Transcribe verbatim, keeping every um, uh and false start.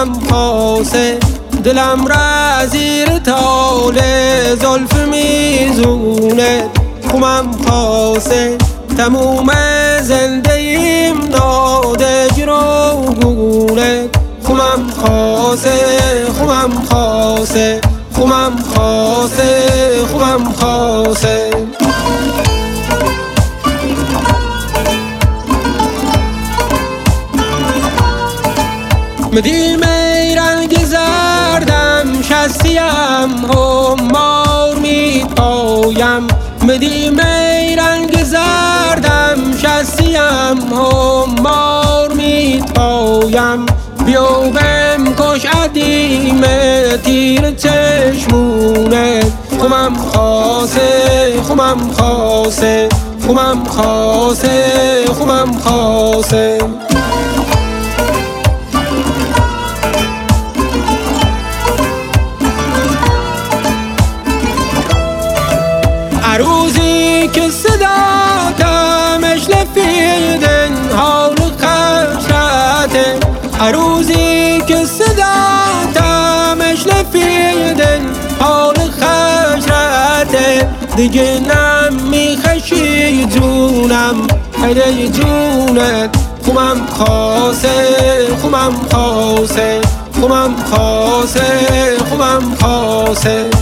خمم خاصه، دلم را زیر تال زلف میزونه. خمم خاصه تموم زندگیم داده گروگونه. خمم خاصه خمم خاصه خمم خاصه خمم خاصه. مدی می رنگ زردم شستیم همار می پایم. مدی می رنگ زردم شستیم همار می پایم. بیا بم کش عدیم تیر چشمونه. خمم خاصه خمم خاصه خمم خاصه خمم خاصه. عروسی که صداتمش لفیدن حال خشته. عروسی که صداتمش لفیدن حال خشته. دیگه نم میخشی جونم خیلی جونت. خمم خاصه خمم خاصه خمم خاصه خمم خاصه.